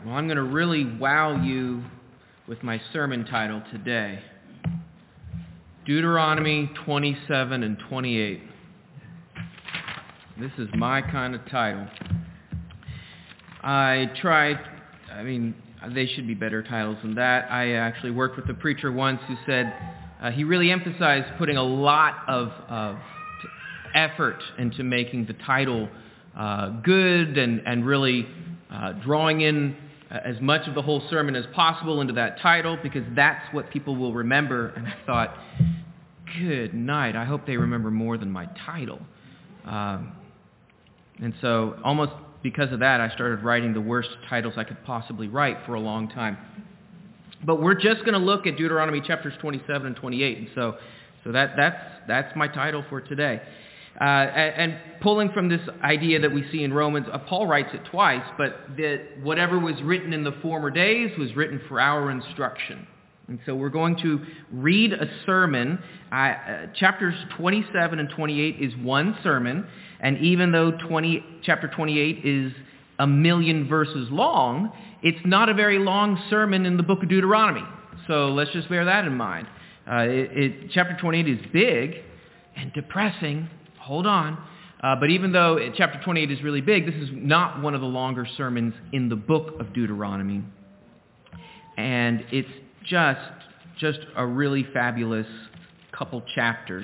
Well, I'm going to really wow you with my sermon title today. Deuteronomy 27 and 28. This is my kind of title. They should be better titles than that. I actually worked with a preacher once who said he really emphasized putting a lot of effort into making the title good and really drawing in as much of the whole sermon as possible into that title, because that's what people will remember. And I thought, good night, I hope they remember more than my title. And so almost because of that, I started writing the worst titles I could possibly write for a long time. But we're just going to look at Deuteronomy chapters 27 and 28. And so that's my title for today. And pulling from this idea that we see in Romans, Paul writes it twice, but that whatever was written in the former days was written for our instruction. And so we're going to read a sermon. Chapters 27 and 28 is one sermon, and even though chapter 28 is 1,000,000 verses long, it's not a very long sermon in the book of Deuteronomy. So let's just bear that in mind. Chapter 28 is big and depressing. Hold on. But even though chapter 28 is really big, this is not one of the longer sermons in the book of Deuteronomy. And it's just a really fabulous couple chapters.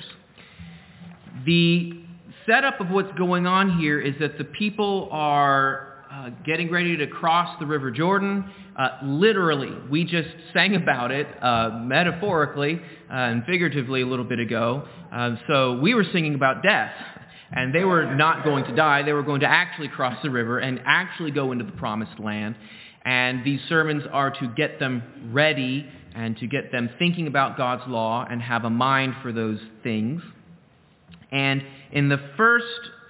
The setup of what's going on here is that the people are getting ready to cross the River Jordan. Literally, we just sang about it metaphorically and figuratively a little bit ago. So we were singing about death, and they were not going to die. They were going to actually cross the river and actually go into the promised land. And these sermons are to get them ready and to get them thinking about God's law and have a mind for those things. And in the first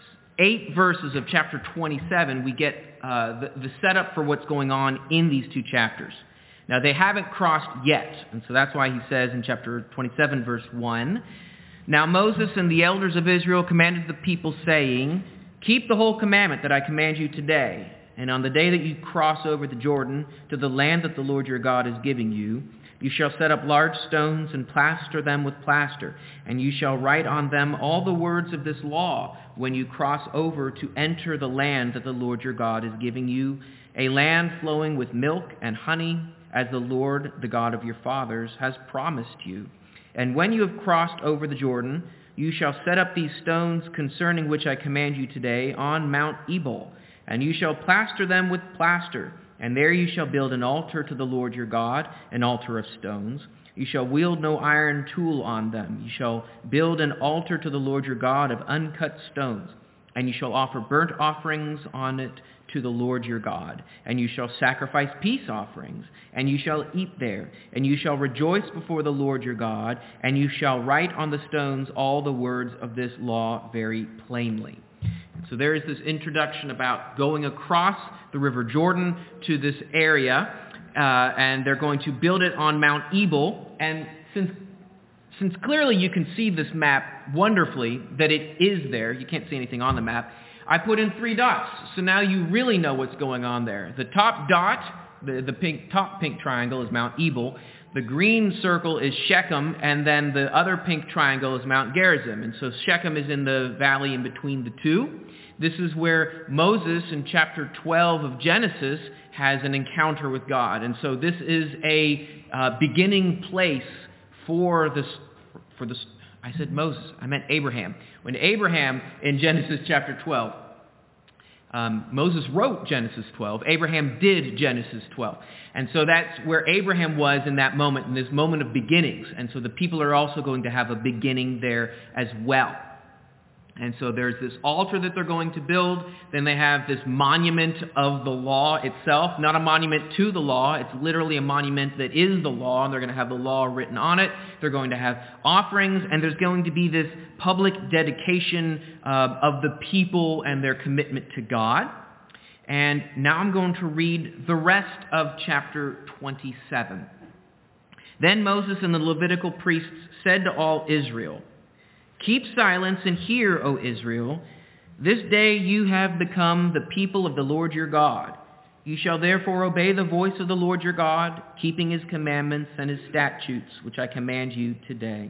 8 verses of chapter 27, we get the setup for what's going on in these 2 chapters. Now, they haven't crossed yet, and so that's why he says in chapter 27, verse 1, "Now Moses and the elders of Israel commanded the people, saying, 'Keep the whole commandment that I command you today, and on the day that you cross over the Jordan to the land that the Lord your God is giving you, you shall set up large stones and plaster them with plaster, and you shall write on them all the words of this law when you cross over to enter the land that the Lord your God is giving you, a land flowing with milk and honey, as the Lord, the God of your fathers, has promised you. And when you have crossed over the Jordan, you shall set up these stones concerning which I command you today on Mount Ebal, and you shall plaster them with plaster. And there you shall build an altar to the Lord your God, an altar of stones. You shall wield no iron tool on them. You shall build an altar to the Lord your God of uncut stones. And you shall offer burnt offerings on it to the Lord your God. And you shall sacrifice peace offerings. And you shall eat there. And you shall rejoice before the Lord your God. And you shall write on the stones all the words of this law very plainly." So there is this introduction about going across the River Jordan to this area, and they're going to build it on Mount Ebal. And since clearly you can see this map wonderfully, that it is there, you can't see anything on the map, I put in 3 dots. So now you really know what's going on there. The top dot, the top pink triangle is Mount Ebal. The green circle is Shechem, and then the other pink triangle is Mount Gerizim. And so Shechem is in the valley in between the two. This is where Moses in chapter 12 of Genesis has an encounter with God. And so this is a beginning place for this. I said Moses, I meant Abraham. When Abraham in Genesis chapter 12, Moses wrote Genesis 12. Abraham did Genesis 12. And so that's where Abraham was in that moment, in this moment of beginnings. And so the people are also going to have a beginning there as well. And so there's this altar that they're going to build. Then they have this monument of the law itself. Not a monument to the law. It's literally a monument that is the law. And they're going to have the law written on it. They're going to have offerings. And there's going to be this public dedication of the people and their commitment to God. And now I'm going to read the rest of chapter 27. Then Moses and the Levitical priests said to all Israel, "Keep silence and hear, O Israel. This day you have become the people of the Lord your God. You shall therefore obey the voice of the Lord your God, keeping his commandments and his statutes, which I command you today.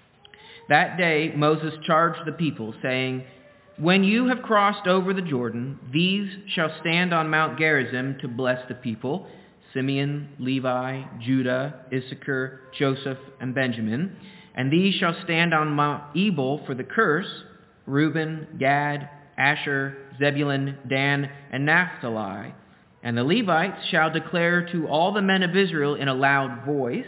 That day Moses charged the people, saying, when you have crossed over the Jordan, these shall stand on Mount Gerizim to bless the people, Simeon, Levi, Judah, Issachar, Joseph, and Benjamin. And these shall stand on Mount Ebal for the curse, Reuben, Gad, Asher, Zebulun, Dan, and Naphtali. And the Levites shall declare to all the men of Israel in a loud voice,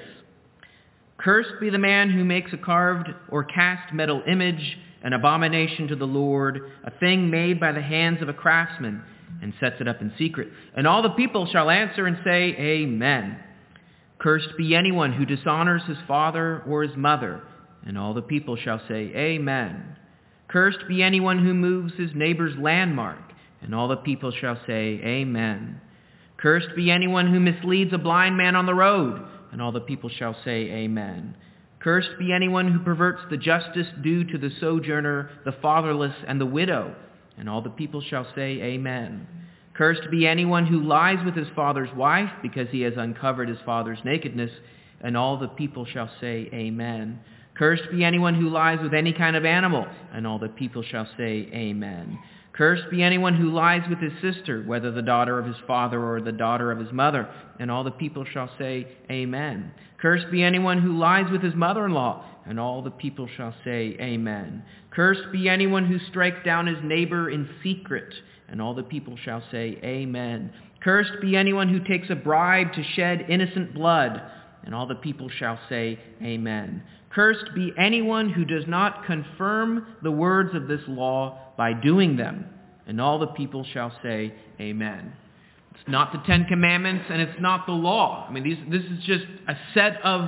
cursed be the man who makes a carved or cast metal image, an abomination to the Lord, a thing made by the hands of a craftsman, and sets it up in secret. And all the people shall answer and say, Amen. Cursed be anyone who dishonors his father or his mother. And all the people shall say, Amen. Cursed be anyone who moves his neighbor's landmark. And all the people shall say, Amen. Cursed be anyone who misleads a blind man on the road. And all the people shall say, Amen. Cursed be anyone who perverts the justice due to the sojourner, the fatherless, and the widow. And all the people shall say, Amen. Cursed be anyone who lies with his father's wife, because he has uncovered his father's nakedness. And all the people shall say, Amen. Cursed be anyone who lies with any kind of animal. And all the people shall say, Amen. Cursed be anyone who lies with his sister, whether the daughter of his father or the daughter of his mother. And all the people shall say, Amen. Cursed be anyone who lies with his mother-in-law. And all the people shall say, Amen. Cursed be anyone who strikes down his neighbor in secret. And all the people shall say, Amen. Cursed be anyone who takes a bribe to shed innocent blood. And all the people shall say, Amen. Cursed be anyone who does not confirm the words of this law by doing them. And all the people shall say, Amen. It's not the Ten Commandments and it's not the law. I mean, this is just a set of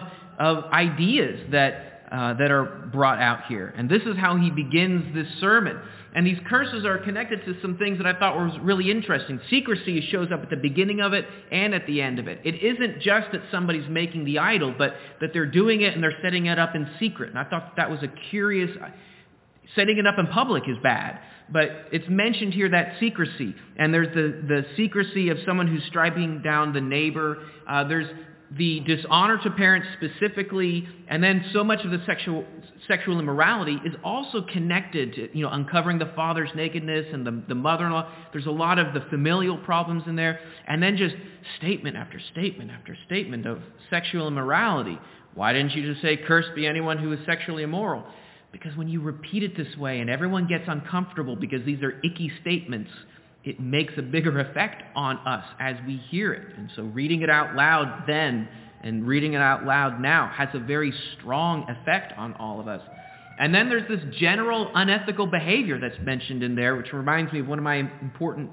ideas that are brought out here. And this is how he begins this sermon. And these curses are connected to some things that I thought was really interesting. Secrecy shows up at the beginning of it and at the end of it. It isn't just that somebody's making the idol, but that they're doing it and they're setting it up in secret. And I thought that was a curious... Setting it up in public is bad, but it's mentioned here that secrecy. And there's the secrecy of someone who's striking down the neighbor. There's the dishonor to parents specifically, and then so much of the sexual immorality is also connected to, uncovering the father's nakedness and the mother-in-law. There's a lot of the familial problems in there, and then just statement after statement after statement of sexual immorality. Why didn't you just say, cursed be anyone who is sexually immoral? Because when you repeat it this way and everyone gets uncomfortable because these are icky statements, it makes a bigger effect on us as we hear it. And so reading it out loud then and reading it out loud now has a very strong effect on all of us. And then there's this general unethical behavior that's mentioned in there, which reminds me of one of my important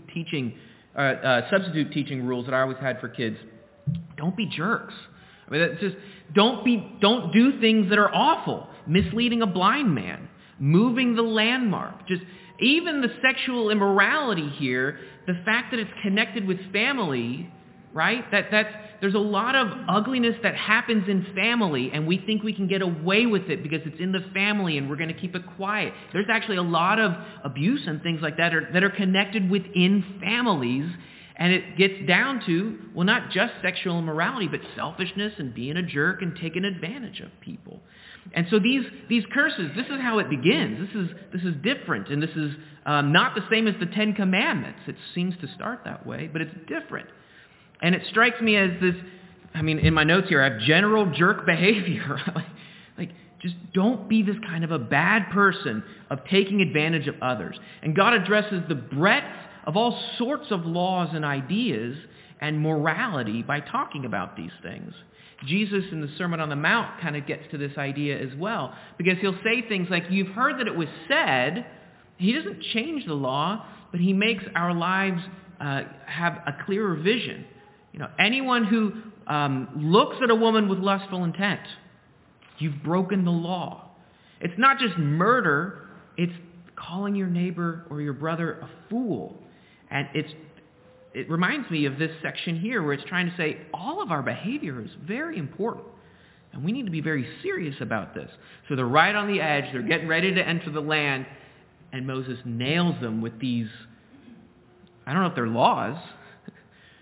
substitute teaching rules that I always had for kids. Don't be jerks. I mean, that's just don't do things that are awful. Misleading a blind man, moving the landmark, just even the sexual immorality here, the fact that it's connected with family, right? There's a lot of ugliness that happens in family, and we think we can get away with it because it's in the family and we're going to keep it quiet. There's actually a lot of abuse and things like that that are connected within families. And it gets down to, well, not just sexual immorality, but selfishness and being a jerk and taking advantage of people. And so these curses, this is how it begins. This is different, and this is not the same as the Ten Commandments. It seems to start that way, but it's different. And it strikes me as this, in my notes here, I have general jerk behavior. like, just don't be this kind of a bad person of taking advantage of others. And God addresses the breadth of all sorts of laws and ideas and morality by talking about these things. Jesus in the Sermon on the Mount kind of gets to this idea as well, because he'll say things like, you've heard that it was said. He doesn't change the law, but he makes our lives have a clearer vision. Anyone who looks at a woman with lustful intent, you've broken the law. It's not just murder, it's calling your neighbor or your brother a fool. And it reminds me of this section here where it's trying to say all of our behavior is very important. And we need to be very serious about this. So they're right on the edge. They're getting ready to enter the land. And Moses nails them with these, I don't know if they're laws,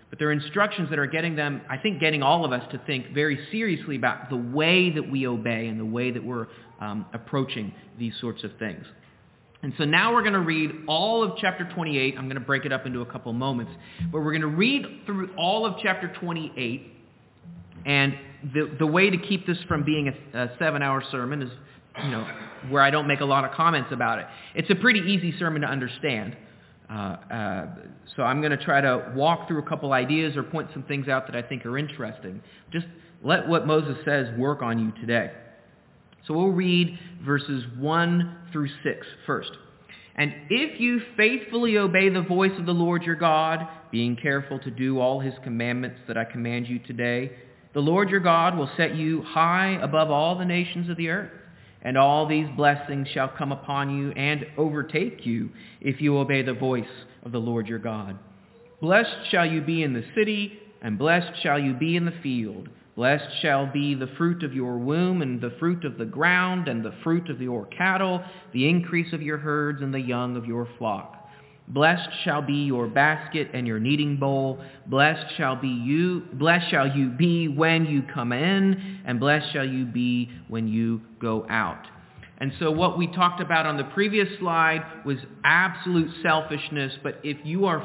But they're instructions that are getting all of us to think very seriously about the way that we obey and the way that we're approaching these sorts of things. And so now we're going to read all of chapter 28. I'm going to break it up into a couple moments. But we're going to read through all of chapter 28. And the way to keep this from being a 7-hour sermon is, where I don't make a lot of comments about it. It's a pretty easy sermon to understand. So I'm going to try to walk through a couple ideas or point some things out that I think are interesting. Just let what Moses says work on you today. So we'll read verses 1 through 6 first. And if you faithfully obey the voice of the Lord your God, being careful to do all his commandments that I command you today, the Lord your God will set you high above all the nations of the earth. And all these blessings shall come upon you and overtake you if you obey the voice of the Lord your God. Blessed shall you be in the city, and blessed shall you be in the field. Blessed shall be the fruit of your womb, and the fruit of the ground, and the fruit of your cattle, the increase of your herds, and the young of your flock. Blessed shall be your basket and your kneading bowl. Blessed shall you be when you come in, and blessed shall you be when you go out. And so what we talked about on the previous slide was absolute selfishness, but if you are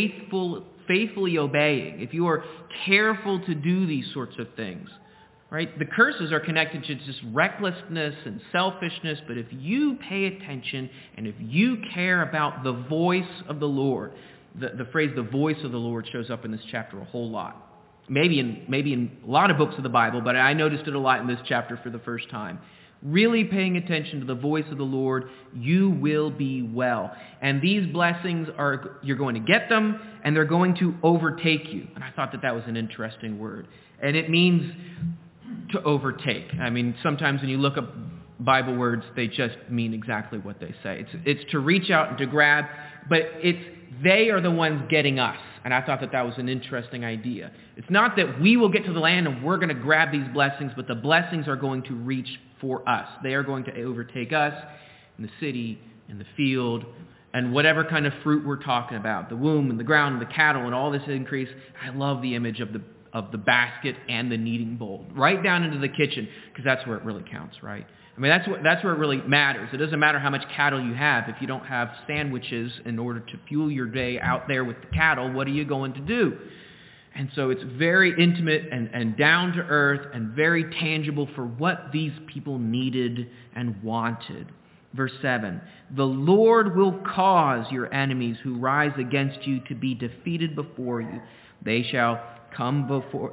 faithfully obeying, if you are careful to do these sorts of things, right? The curses are connected to just recklessness and selfishness, but if you pay attention and if you care about the voice of the Lord, the phrase "the voice of the Lord" shows up in this chapter a whole lot. Maybe in a lot of books of the Bible, but I noticed it a lot in this chapter for the first time. Really paying attention to the voice of the Lord, you will be well. And these blessings you're going to get them, and they're going to overtake you. And I thought that was an interesting word. And it means to overtake. I mean, sometimes when you look up Bible words, they just mean exactly what they say. It's to reach out and to grab, but they are the ones getting us. And I thought that was an interesting idea. It's not that we will get to the land and we're going to grab these blessings, but the blessings are going to reach for us. They are going to overtake us in the city, in the field, and whatever kind of fruit we're talking about, the womb and the ground and the cattle and all this increase. I love the image of the basket and the kneading bowl, right down into the kitchen, because that's where it really counts, right? I mean, that's where it really matters. It doesn't matter how much cattle you have. If you don't have sandwiches in order to fuel your day out there with the cattle, what are you going to do? And so it's very intimate and down to earth and very tangible for what these people needed and wanted. Verse 7, the Lord will cause your enemies who rise against you to be defeated before you. They shall come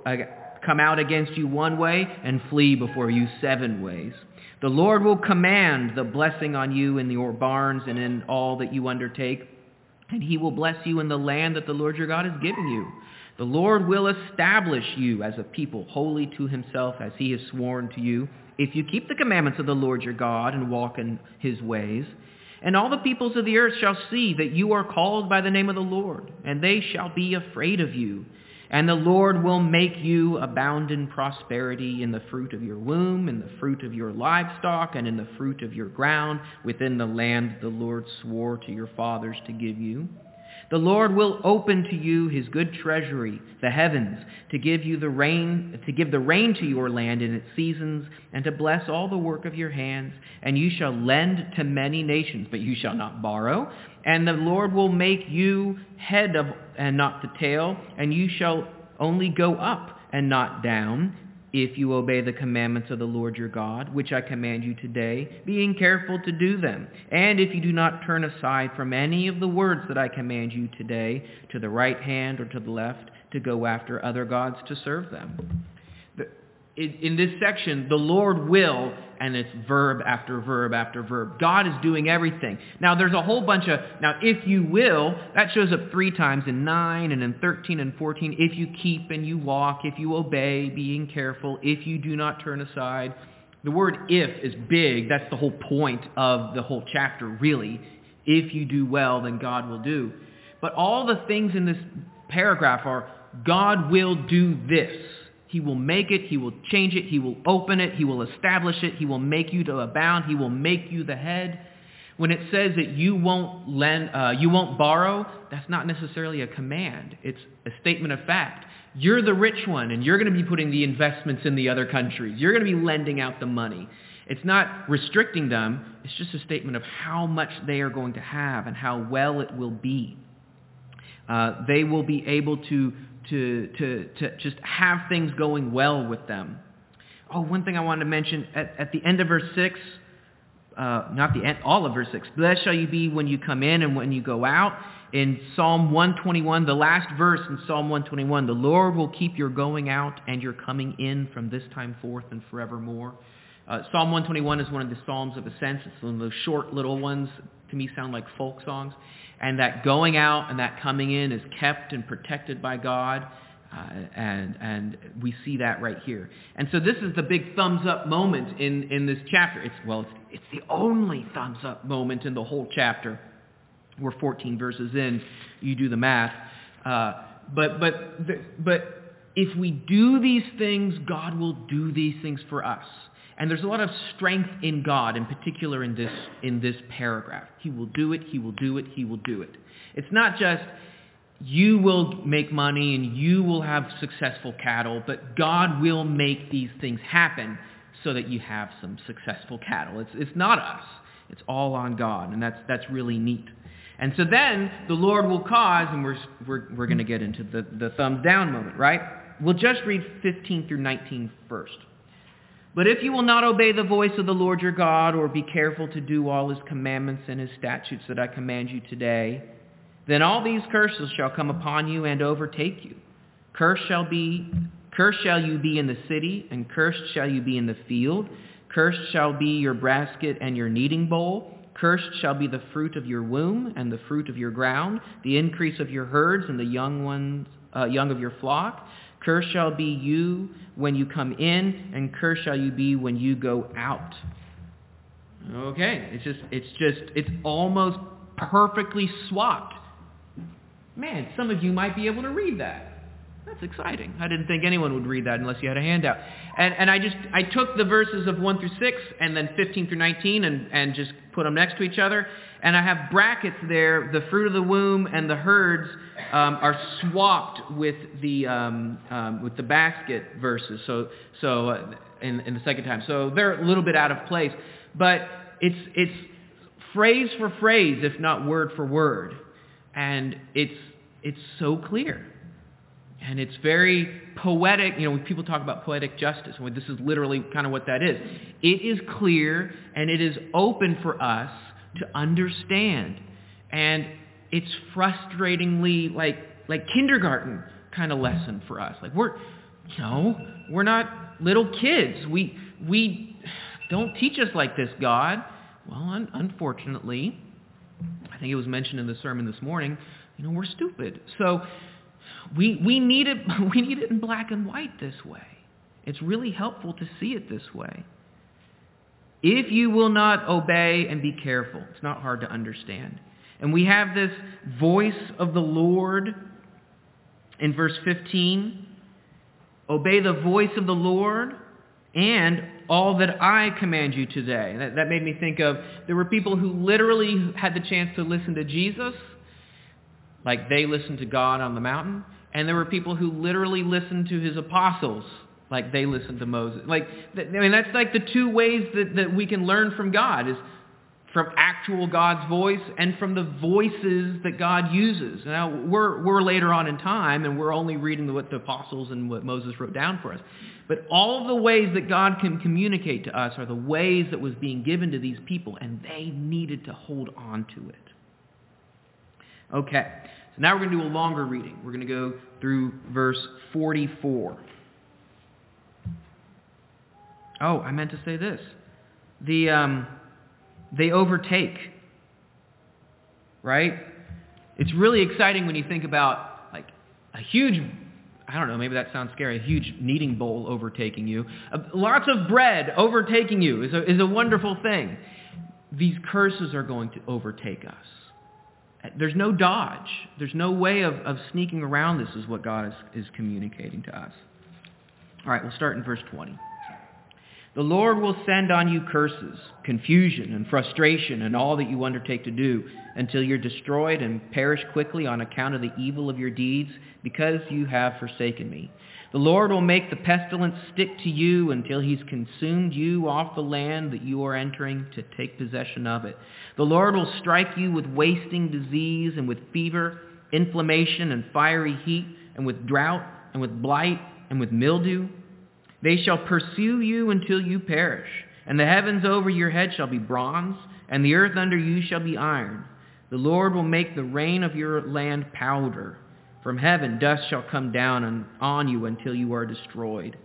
out against you one way and flee before you 7 ways. The Lord will command the blessing on you in your barns and in all that you undertake, and he will bless you in the land that the Lord your God has given you. The Lord will establish you as a people holy to himself, as he has sworn to you, if you keep the commandments of the Lord your God and walk in his ways. And all the peoples of the earth shall see that you are called by the name of the Lord, and they shall be afraid of you. And the Lord will make you abound in prosperity in the fruit of your womb, in the fruit of your livestock, and in the fruit of your ground, within the land the Lord swore to your fathers to give you. The Lord will open to you his good treasury, the heavens, to give the rain to your land in its seasons, and to bless all the work of your hands. And you shall lend to many nations, but you shall not borrow. And the Lord will make you head and not the tail, and you shall only go up and not down, if you obey the commandments of the Lord your God, which I command you today, being careful to do them. And if you do not turn aside from any of the words that I command you today, to the right hand or to the left, to go after other gods to serve them. In this section, the Lord will, and it's verb after verb after verb. God is doing everything. Now, there's a whole bunch of, if you will, that shows up 3 times in 9 and in 13 and 14. If you keep and you walk, if you obey, being careful, if you do not turn aside. The word if is big. That's the whole point of the whole chapter, really. If you do well, then God will do. But all the things in this paragraph are, God will do this. He will make it, he will change it, he will open it, he will establish it, he will make you to abound, he will make you the head. When it says that you won't borrow, that's not necessarily a command. It's a statement of fact. You're the rich one, and you're going to be putting the investments in the other countries. You're going to be lending out the money. It's not restricting them. It's just a statement of how much they are going to have and how well it will be. They will be able to just have things going well with them. Oh, one thing I wanted to mention, at the end of verse 6, not the end, all of verse 6, blessed shall you be when you come in and when you go out. In Psalm 121, the last verse in Psalm 121, the Lord will keep your going out and your coming in from this time forth and forevermore. Psalm 121 is one of the Psalms of Ascents. It's one of those short little ones, to me sound like folk songs. And that going out and that coming in is kept and protected by God. And we see that right here. And so this is the big thumbs up moment in this chapter. It's the only thumbs up moment in the whole chapter. We're 14 verses in. You do the math. But if we do these things, God will do these things for us. And there's a lot of strength in God, in particular in this paragraph. He will do it, he will do it, he will do it. It's not just you will make money and you will have successful cattle, but God will make these things happen so that you have some successful cattle. It's not us. It's all on God, and that's really neat. And so then the Lord will cause, and we're going to get into the thumbs down moment, right? We'll just read 15 through 19 first. But if you will not obey the voice of the Lord your God, or be careful to do all his commandments and his statutes that I command you today, then all these curses shall come upon you and overtake you. Cursed shall you be in the city, and cursed shall you be in the field. Cursed shall be your basket and your kneading bowl. Cursed shall be the fruit of your womb and the fruit of your ground, the increase of your herds and the young of your flock. Cursed shall be you when you come in, and cursed shall you be when you go out. Okay, it's almost perfectly swapped. Man, some of you might be able to read that. That's exciting. I didn't think anyone would read that unless you had a handout. And I took the verses of 1 through 6 and then 15 through 19 and just put them next to each other. And I have brackets there. The fruit of the womb and the herds are swapped with the basket verses. So in the second time. So they're a little bit out of place. But it's phrase for phrase, if not word for word. And it's so clear. And it's very poetic. When people talk about poetic justice, this is literally kind of what that is. It is clear and it is open for us to understand. And it's frustratingly like kindergarten kind of lesson for us. Like we're not little kids. We don't teach us like this, God. Well, unfortunately, I think it was mentioned in the sermon this morning, we're stupid. So we need it in black and white this way. It's really helpful to see it this way. If you will not obey and be careful, it's not hard to understand. And we have this voice of the Lord in verse 15. Obey the voice of the Lord and all that I command you today. That made me think of, there were people who literally had the chance to listen to Jesus, like they listened to God on the mountain. And there were people who literally listened to his apostles, like they listened to Moses. That's like the two ways that we can learn from God, is from actual God's voice and from the voices that God uses. Now, we're later on in time, and we're only reading what the apostles and what Moses wrote down for us. But all of the ways that God can communicate to us are the ways that was being given to these people, and they needed to hold on to it. Okay, so now we're going to do a longer reading. We're going to go through verse 44. Oh, I meant to say this. They overtake, right? It's really exciting when you think about like a huge, I don't know, maybe that sounds scary, a huge kneading bowl overtaking you. Lots of bread overtaking you is a wonderful thing. These curses are going to overtake us. There's no dodge. There's no way of sneaking around this, is what God is communicating to us. All right, we'll start in verse 20. The Lord will send on you curses, confusion, and frustration in all that you undertake to do, until you're destroyed and perish quickly on account of the evil of your deeds, because you have forsaken me. The Lord will make the pestilence stick to you until he's consumed you off the land that you are entering to take possession of it. The Lord will strike you with wasting disease and with fever, inflammation and fiery heat, and with drought and with blight and with mildew. They shall pursue you until you perish, and the heavens over your head shall be bronze, and the earth under you shall be iron. The Lord will make the rain of your land powder. From heaven dust shall come down on you until you are destroyed.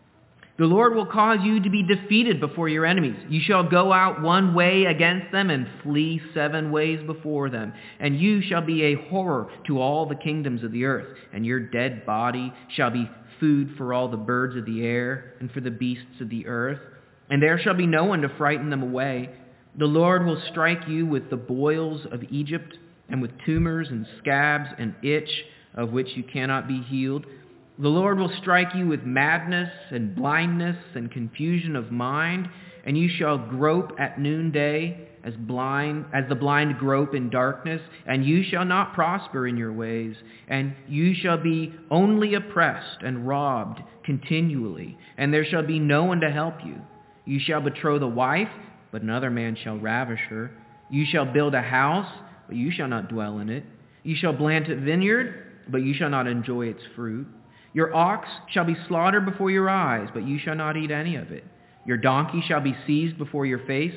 The Lord will cause you to be defeated before your enemies. You shall go out one way against them and flee 7 ways before them. And you shall be a horror to all the kingdoms of the earth, and your dead body shall be food for all the birds of the air and for the beasts of the earth. And there shall be no one to frighten them away. The Lord will strike you with the boils of Egypt, and with tumors and scabs and itch, of which you cannot be healed. The Lord will strike you with madness and blindness and confusion of mind, and you shall grope at noonday as the blind grope in darkness, and you shall not prosper in your ways, and you shall be only oppressed and robbed continually, and there shall be no one to help you. You shall betroth a wife, but another man shall ravish her. You shall build a house, but you shall not dwell in it. You shall plant a vineyard, but you shall not enjoy its fruit. Your ox shall be slaughtered before your eyes, but you shall not eat any of it. Your donkey shall be seized before your face,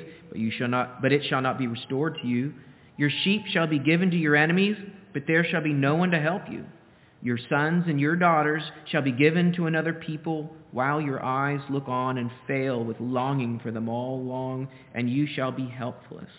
but it shall not be restored to you. Your sheep shall be given to your enemies, but there shall be no one to help you. Your sons and your daughters shall be given to another people, while your eyes look on and fail with longing for them all along, and you shall be helpless.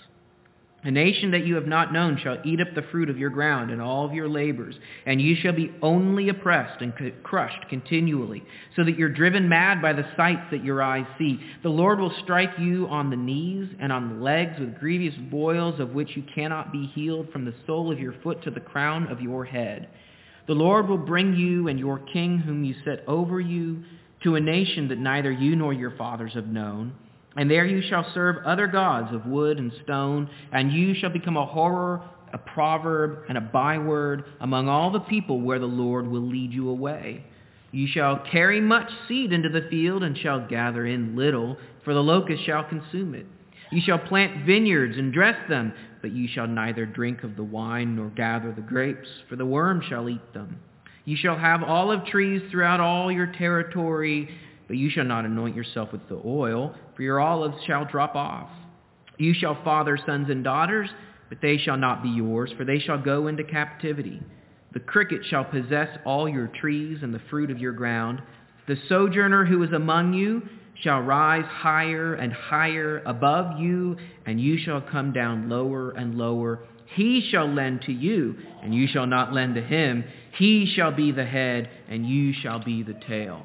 A nation that you have not known shall eat up the fruit of your ground and all of your labors, and you shall be only oppressed and crushed continually, so that you're driven mad by the sights that your eyes see. The Lord will strike you on the knees and on the legs with grievous boils, of which you cannot be healed, from the sole of your foot to the crown of your head. The Lord will bring you and your king, whom you set over you, to a nation that neither you nor your fathers have known. And there you shall serve other gods of wood and stone, and you shall become a horror, a proverb, and a byword among all the people where the Lord will lead you away. You shall carry much seed into the field, and shall gather in little, for the locust shall consume it. You shall plant vineyards and dress them, but you shall neither drink of the wine nor gather the grapes, for the worm shall eat them. You shall have olive trees throughout all your territory, but you shall not anoint yourself with the oil, for your olives shall drop off. You shall father sons and daughters, but they shall not be yours, for they shall go into captivity. The cricket shall possess all your trees and the fruit of your ground. The sojourner who is among you shall rise higher and higher above you, and you shall come down lower and lower. He shall lend to you, and you shall not lend to him. He shall be the head, and you shall be the tail.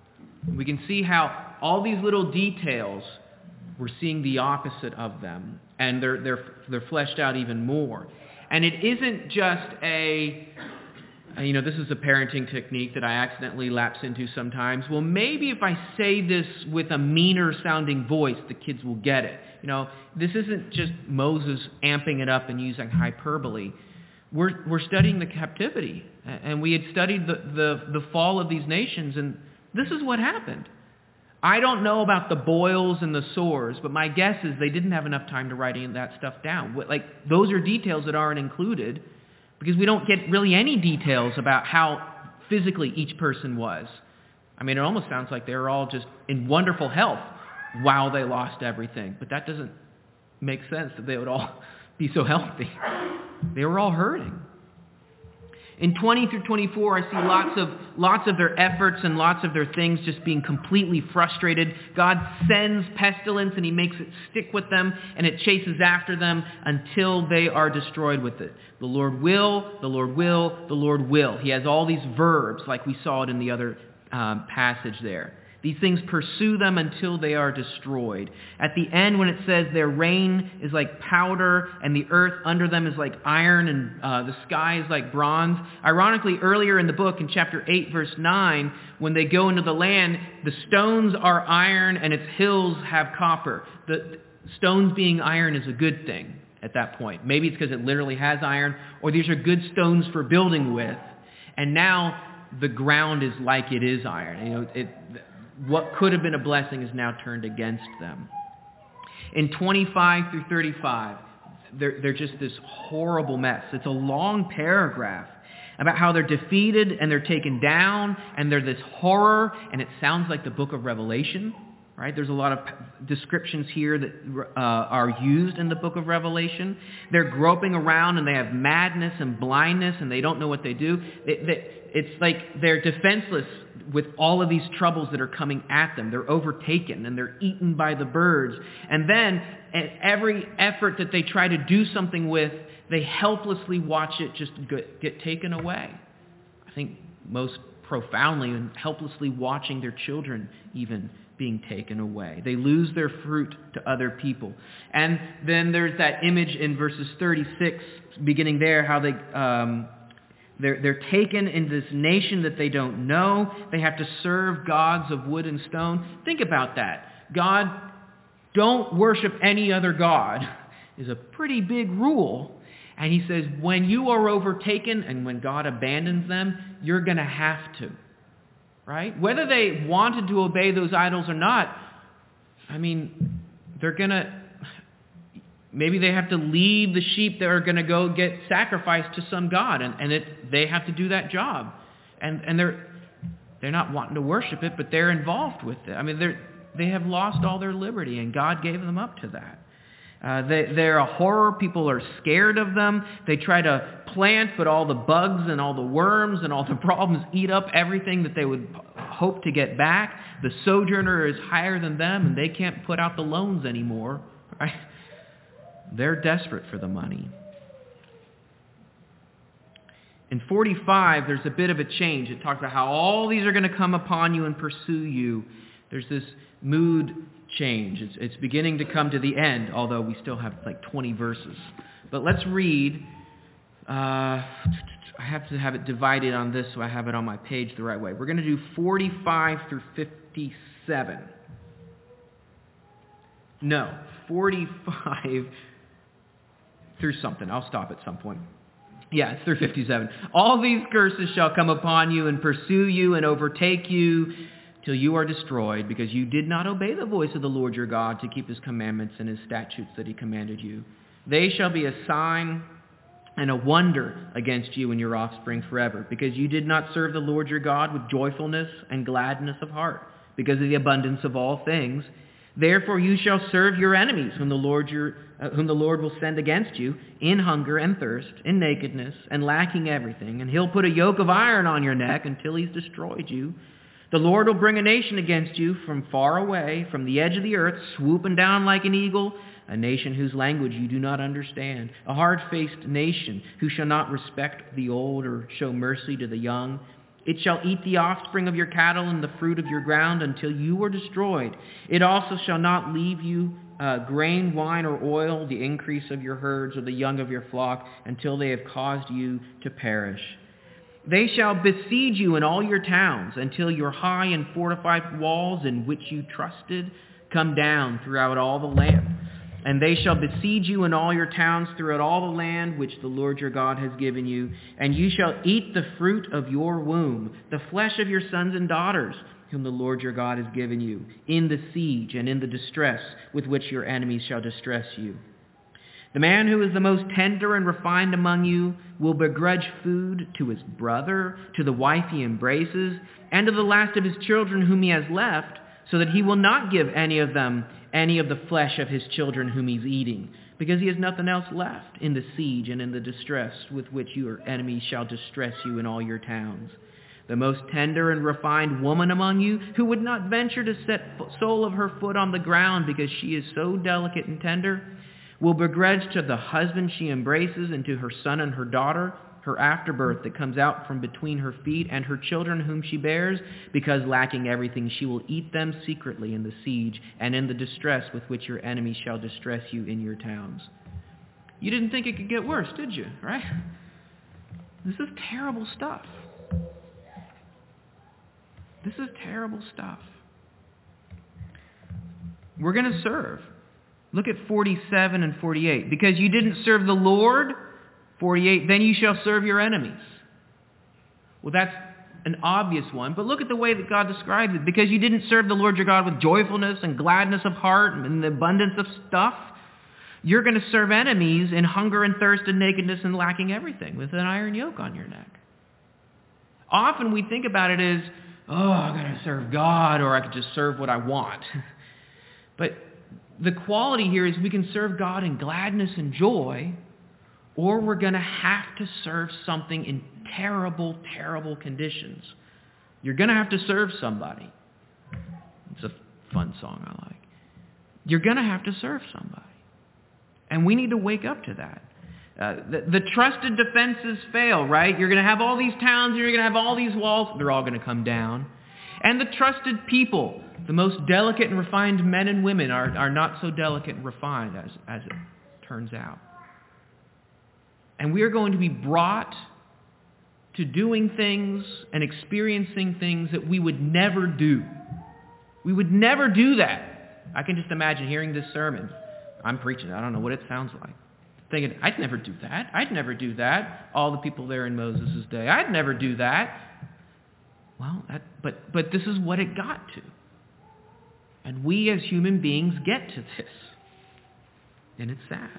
We can see how all these little details, we're seeing the opposite of them, and they're fleshed out even more. And it isn't just this is a parenting technique that I accidentally lapse into sometimes. Well, maybe if I say this with a meaner sounding voice, the kids will get it. This isn't just Moses amping it up and using hyperbole. We're studying the captivity, and we had studied the fall of these nations, and this is what happened. I don't know about the boils and the sores, but my guess is they didn't have enough time to write any of that stuff down. Those are details that aren't included, because we don't get really any details about how physically each person was. I mean, it almost sounds like they were all just in wonderful health while they lost everything. But that doesn't make sense that they would all be so healthy. They were all hurting. In 20 through 24, I see lots of their efforts and lots of their things just being completely frustrated. God sends pestilence and he makes it stick with them, and it chases after them until they are destroyed with it. The Lord will, the Lord will, the Lord will. He has all these verbs like we saw it in the other passage there. These things pursue them until they are destroyed. At the end, when it says their rain is like powder and the earth under them is like iron and the sky is like bronze. Ironically, earlier in the book, in chapter 8, verse 9, when they go into the land, the stones are iron and its hills have copper. The stones being iron is a good thing at that point. Maybe it's because it literally has iron, or these are good stones for building with. And now the ground is like it is iron. What could have been a blessing is now turned against them. In 25 through 35, they're just this horrible mess. It's a long paragraph about how they're defeated and they're taken down and they're this horror, and it sounds like the book of Revelation, right? There's a lot of descriptions here that are used in the book of Revelation. They're groping around and they have madness and blindness and they don't know what they do. It's like they're defenseless with all of these troubles that are coming at them. They're overtaken and they're eaten by the birds. And then at every effort that they try to do something with, they helplessly watch it just get taken away. I think most profoundly, and helplessly watching their children even being taken away. They lose their fruit to other people. And then there's that image in verses 36, beginning there, how they're taken in this nation that they don't know. They have to serve gods of wood and stone. Think about that. God, don't worship any other god, is a pretty big rule. And he says, when you are overtaken and when God abandons them, you're going to have to. Right? Whether they wanted to obey those idols or not, they're going to... Maybe they have to leave the sheep that are going to go get sacrificed to some god, and they have to do that job. And they're not wanting to worship it, but they're involved with it. They have lost all their liberty, and God gave them up to that. They're a horror. People are scared of them. They try to plant, but all the bugs and all the worms and all the problems eat up everything that they would hope to get back. The sojourner is higher than them, and they can't put out the loans anymore. Right? They're desperate for the money. In 45, there's a bit of a change. It talks about how all these are going to come upon you and pursue you. There's this mood change. It's beginning to come to the end, although we still have like 20 verses. But let's read. I have to have it divided on this so I have it on my page the right way. We're going to do 45 through 57. No, 45 through something. I'll stop at some point. Yeah, it's through 57. All these curses shall come upon you and pursue you and overtake you till you are destroyed, because you did not obey the voice of the Lord your God to keep his commandments and his statutes that he commanded you. They shall be a sign and a wonder against you and your offspring forever, because you did not serve the Lord your God with joyfulness and gladness of heart, because of the abundance of all things. Therefore you shall serve your enemies, whom the Lord will send against you, in hunger and thirst, in nakedness, and lacking everything. And he'll put a yoke of iron on your neck until he's destroyed you. The Lord will bring a nation against you from far away, from the edge of the earth, swooping down like an eagle, a nation whose language you do not understand, a hard-faced nation who shall not respect the old or show mercy to the young. It shall eat the offspring of your cattle and the fruit of your ground until you are destroyed. It also shall not leave you grain, wine, or oil, the increase of your herds or the young of your flock, until they have caused you to perish. They shall besiege you in all your towns until your high and fortified walls in which you trusted come down throughout all the land. And they shall besiege you in all your towns throughout all the land which the Lord your God has given you. And you shall eat the fruit of your womb, the flesh of your sons and daughters, whom the Lord your God has given you, in the siege and in the distress with which your enemies shall distress you. The man who is the most tender and refined among you will begrudge food to his brother, to the wife he embraces, and to the last of his children whom he has left, so that he will not give any of them any of the flesh of his children whom he's eating, because he has nothing else left in the siege and in the distress with which your enemies shall distress you in all your towns. The most tender and refined woman among you, who would not venture to set sole of her foot on the ground because she is so delicate and tender, will begrudge to the husband she embraces and to her son and her daughter, her afterbirth that comes out from between her feet, and her children whom she bears, because lacking everything she will eat them secretly in the siege and in the distress with which your enemies shall distress you in your towns. You didn't think it could get worse, did you? Right? This is terrible stuff. This is terrible stuff. We're going to serve. Look at 47 and 48. Because you didn't serve the Lord, 48, then you shall serve your enemies. Well, that's an obvious one, but look at the way that God describes it. Because you didn't serve the Lord your God with joyfulness and gladness of heart and the abundance of stuff, you're going to serve enemies in hunger and thirst and nakedness and lacking everything with an iron yoke on your neck. Often we think about it as, I'm going to serve God, or I could just serve what I want. But the quality here is we can serve God in gladness and joy, or we're going to have to serve something in terrible, terrible conditions. You're going to have to serve somebody. It's a fun song I like. You're going to have to serve somebody. And we need to wake up to that. The trusted defenses fail, right? You're going to have all these towns, and you're going to have all these walls. They're all going to come down. And the trusted people, the most delicate and refined men and women, are not so delicate and refined as it turns out. And we are going to be brought to doing things and experiencing things that we would never do. We would never do that. I can just imagine hearing this sermon. I'm preaching. I don't know what it sounds like. Thinking, I'd never do that. I'd never do that. All the people there in Moses' day. I'd never do that. Well, but this is what it got to. And we as human beings get to this. And it's sad.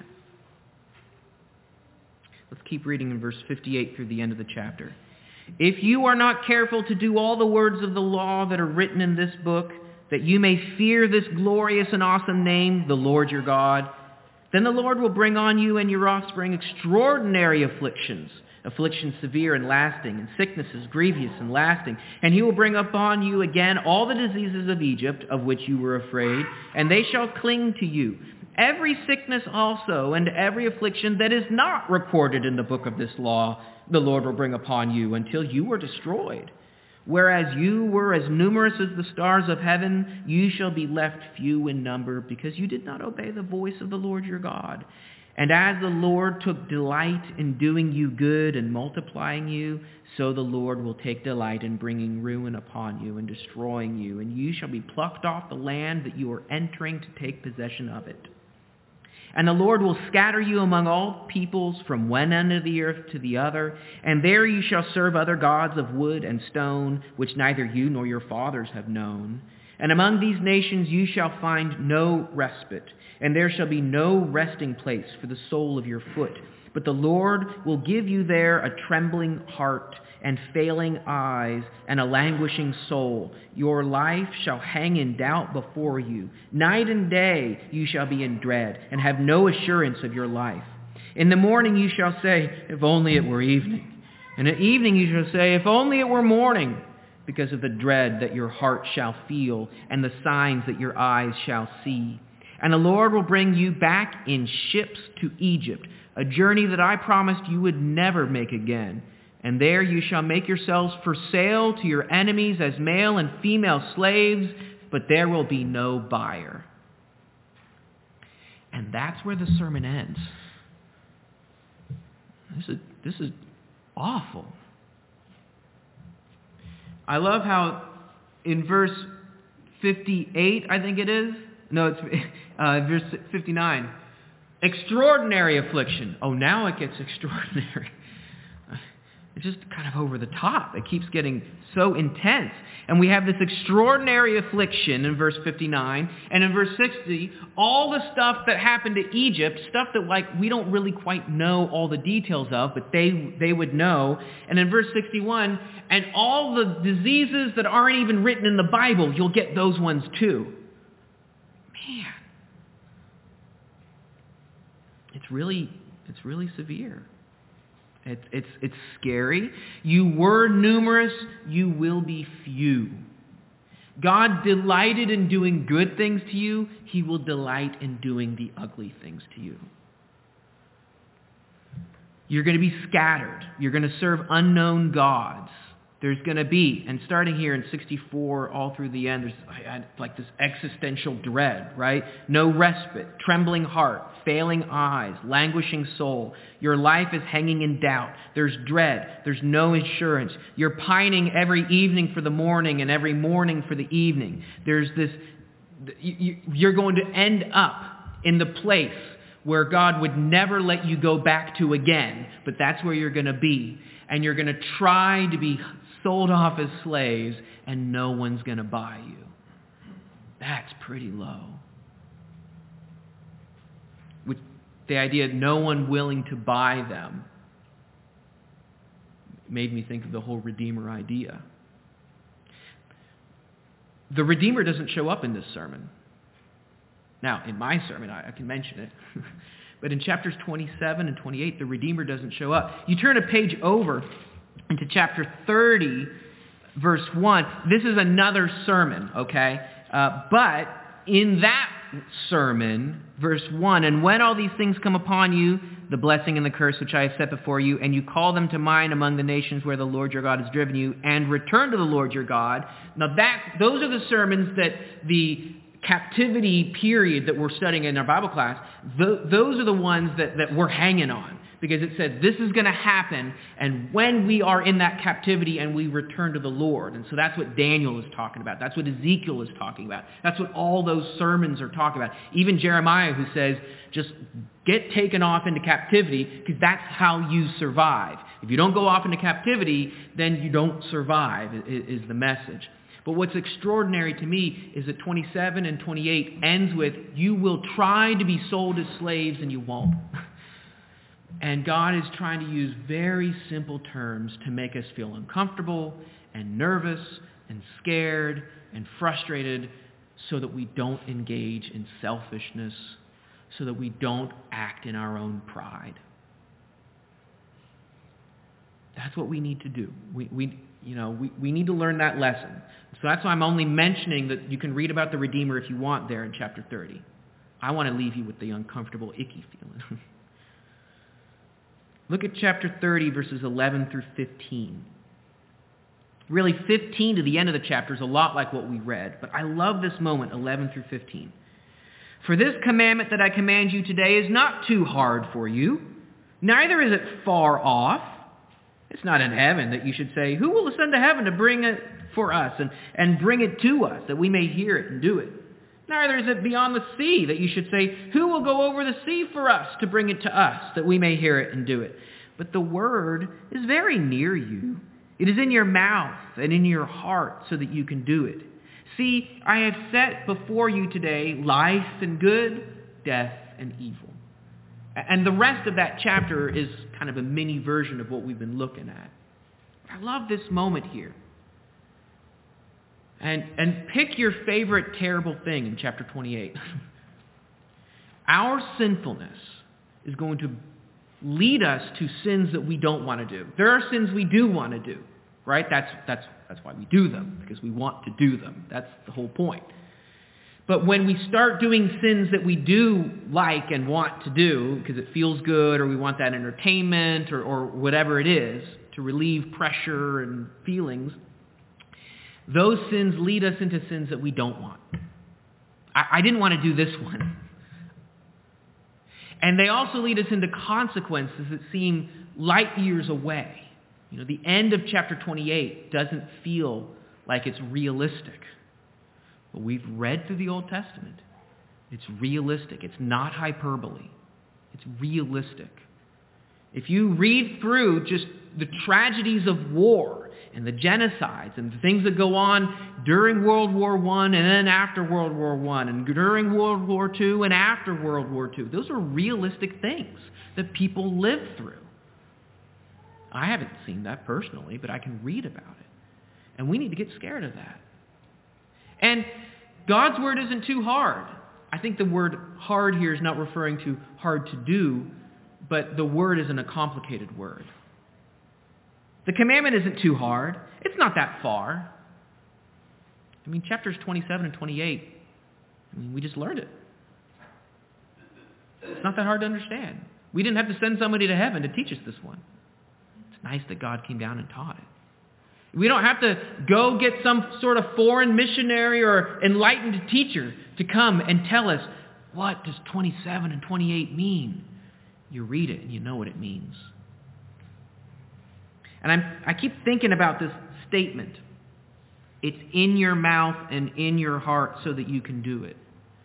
Let's keep reading in verse 58 through the end of the chapter. If you are not careful to do all the words of the law that are written in this book, that you may fear this glorious and awesome name, the Lord your God, then the Lord will bring on you and your offspring extraordinary afflictions severe and lasting, and sicknesses grievous and lasting. And he will bring upon you again all the diseases of Egypt, of which you were afraid, and they shall cling to you. Every sickness also and every affliction that is not recorded in the book of this law, the Lord will bring upon you until you are destroyed. Whereas you were as numerous as the stars of heaven, you shall be left few in number, because you did not obey the voice of the Lord your God. And as the Lord took delight in doing you good and multiplying you, so the Lord will take delight in bringing ruin upon you and destroying you, and you shall be plucked off the land that you are entering to take possession of it. And the Lord will scatter you among all peoples from one end of the earth to the other, and there you shall serve other gods of wood and stone, which neither you nor your fathers have known. And among these nations you shall find no respite, and there shall be no resting place for the sole of your foot. But the Lord will give you there a trembling heart and failing eyes and a languishing soul. Your life shall hang in doubt before you. Night and day you shall be in dread and have no assurance of your life. In the morning you shall say, if only it were evening. And at evening you shall say, if only it were morning, because of the dread that your heart shall feel and the signs that your eyes shall see. And the Lord will bring you back in ships to Egypt, a journey that I promised you would never make again. And there you shall make yourselves for sale to your enemies as male and female slaves, but there will be no buyer. And that's where the sermon ends. This is awful. I love how in verse 58, I think it is. No, it's verse 59. Extraordinary affliction. Oh, now it gets extraordinary. It's just kind of over the top. It keeps getting so intense. And we have this extraordinary affliction in verse 59. And in verse 60, all the stuff that happened to Egypt, stuff that we don't really quite know all the details of, but they would know. And in verse 61, and all the diseases that aren't even written in the Bible, you'll get those ones too. Man. It's really severe. It's scary. You were numerous, you will be few. God delighted in doing good things to you. He will delight in doing the ugly things to you. You're going to be scattered. You're going to serve unknown gods. There's going to be, and starting here in 64 all through the end, there's like this existential dread, right? No respite, trembling heart, failing eyes, languishing soul. Your life is hanging in doubt. There's dread. There's no assurance. You're pining every evening for the morning and every morning for the evening. There's this, you're going to end up in the place where God would never let you go back to again, but that's where you're going to be. And you're going to try to be sold off as slaves, and no one's going to buy you. That's pretty low. With the idea of no one willing to buy them made me think of the whole Redeemer idea. The Redeemer doesn't show up in this sermon. Now, in my sermon, I can mention it. But in chapters 27 and 28, the Redeemer doesn't show up. You turn a page over into chapter 30, verse 1. This is another sermon, okay? But in that sermon, verse 1, and when all these things come upon you, the blessing and the curse which I have set before you, and you call them to mind among the nations where the Lord your God has driven you, and return to the Lord your God. Now those are the sermons that the captivity period that we're studying in our Bible class, those are the ones that we're hanging on. Because it said this is going to happen, and when we are in that captivity and we return to the Lord. And so that's what Daniel is talking about. That's what Ezekiel is talking about. That's what all those sermons are talking about. Even Jeremiah, who says, just get taken off into captivity, because that's how you survive. If you don't go off into captivity, then you don't survive, is the message. But what's extraordinary to me is that 27 and 28 ends with, you will try to be sold as slaves and you won't. And God is trying to use very simple terms to make us feel uncomfortable and nervous and scared and frustrated so that we don't engage in selfishness, so that we don't act in our own pride. That's what we need to do. We need to learn that lesson. So that's why I'm only mentioning that you can read about the Redeemer if you want there in chapter 30. I want to leave you with the uncomfortable, icky feeling. Look at chapter 30, verses 11 through 15. Really, 15 to the end of the chapter is a lot like what we read, but I love this moment, 11 through 15. For this commandment that I command you today is not too hard for you, neither is it far off. It's not in heaven that you should say, who will ascend to heaven to bring it for us and bring it to us, that we may hear it and do it? Neither is it beyond the sea that you should say, who will go over the sea for us to bring it to us, that we may hear it and do it? But the word is very near you. It is in your mouth and in your heart so that you can do it. See, I have set before you today life and good, death and evil. And the rest of that chapter is kind of a mini version of what we've been looking at. I love this moment here. And pick your favorite terrible thing in chapter 28. Our sinfulness is going to lead us to sins that we don't want to do. There are sins we do want to do, right? That's why we do them, because we want to do them. That's the whole point. But when we start doing sins that we do like and want to do, because it feels good, or we want that entertainment, or whatever it is, to relieve pressure and feelings, those sins lead us into sins that we don't want. I didn't want to do this one. And they also lead us into consequences that seem light years away. You know, the end of chapter 28 doesn't feel like it's realistic. But we've read through the Old Testament. It's realistic. It's not hyperbole. It's realistic. If you read through just the tragedies of war and the genocides and the things that go on during World War I and then after World War I and during World War II and after World War II, those are realistic things that people live through. I haven't seen that personally, but I can read about it. And we need to get scared of that. And God's word isn't too hard. I think the word hard here is not referring to hard to do, but the word isn't a complicated word. The commandment isn't too hard. It's not that far. I mean, chapters 27 and 28, we just learned it. It's not that hard to understand. We didn't have to send somebody to heaven to teach us this one. It's nice that God came down and taught it. We don't have to go get some sort of foreign missionary or enlightened teacher to come and tell us, what does 27 and 28 mean? You read it and you know what it means. And I keep thinking about this statement. It's in your mouth and in your heart so that you can do it.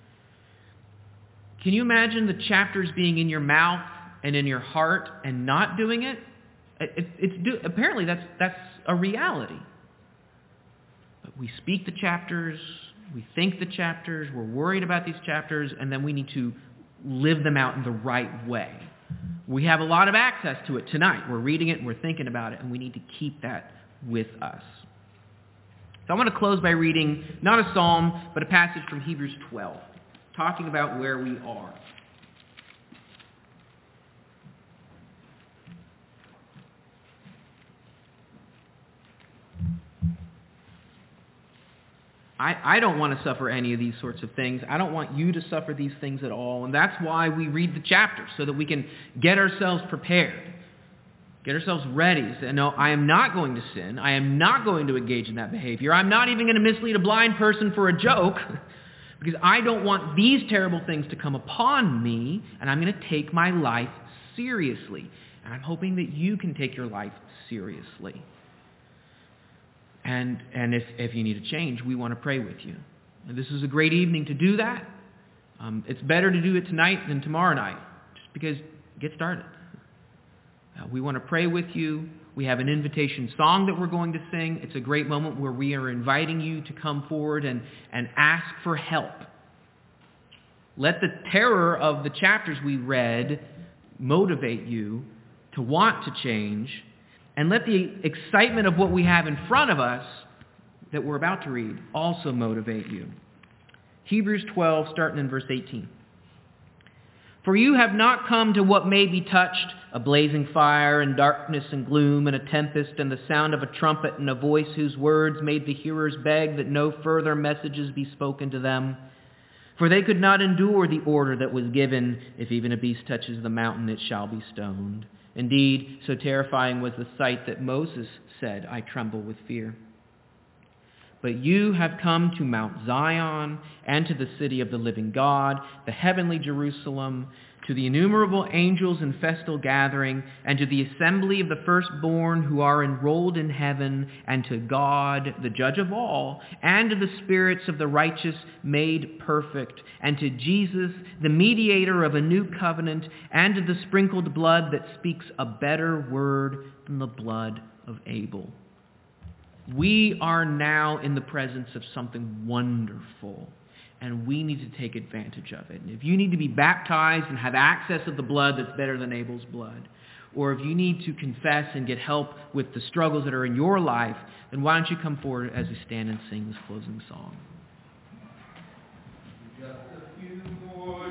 Can you imagine the chapters being in your mouth and in your heart and not doing it? Apparently that's a reality. But we speak the chapters, we think the chapters, we're worried about these chapters, and then we need to live them out in the right way. We have a lot of access to it tonight. We're reading it and we're thinking about it, and we need to keep that with us. So I want to close by reading not a psalm, but a passage from Hebrews 12, talking about where we are. I don't want to suffer any of these sorts of things. I don't want you to suffer these things at all. And that's why we read the chapters, so that we can get ourselves prepared, get ourselves ready. So, no, I am not going to sin. I am not going to engage in that behavior. I'm not even going to mislead a blind person for a joke, because I don't want these terrible things to come upon me, and I'm going to take my life seriously. And I'm hoping that you can take your life seriously. And if you need a change, we want to pray with you. And this is a great evening to do that. It's better to do it tonight than tomorrow night, just because get started. We want to pray with you. We have an invitation song that we're going to sing. It's a great moment where we are inviting you to come forward and ask for help. Let the terror of the chapters we read motivate you to want to change. And let the excitement of what we have in front of us that we're about to read also motivate you. Hebrews 12, starting in verse 18. For you have not come to what may be touched, a blazing fire and darkness and gloom and a tempest and the sound of a trumpet and a voice whose words made the hearers beg that no further messages be spoken to them. For they could not endure the order that was given, if even a beast touches the mountain, it shall be stoned. Indeed, so terrifying was the sight that Moses said, I tremble with fear. But you have come to Mount Zion and to the city of the living God, the heavenly Jerusalem, to the innumerable angels in festal gathering, and to the assembly of the firstborn who are enrolled in heaven, and to God, the judge of all, and to the spirits of the righteous made perfect, and to Jesus, the mediator of a new covenant, and to the sprinkled blood that speaks a better word than the blood of Abel. We are now in the presence of something wonderful, and we need to take advantage of it. And if you need to be baptized and have access of the blood that's better than Abel's blood, or if you need to confess and get help with the struggles that are in your life, then why don't you come forward as we stand and sing this closing song.